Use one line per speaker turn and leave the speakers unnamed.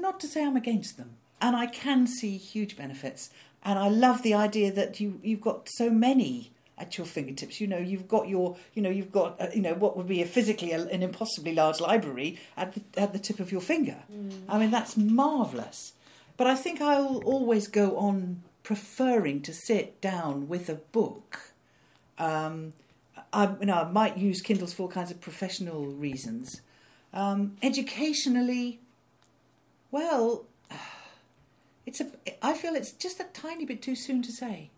not to say I'm against them. And I can see huge benefits. And I love the idea that you've got so many at your fingertips. You've got what would be an impossibly large library at the tip of your finger. I mean, that's marvellous. But I think I'll always go on preferring to sit down with a book. I might use Kindles for all kinds of professional reasons. Educationally, well, I feel it's just a tiny bit too soon to say.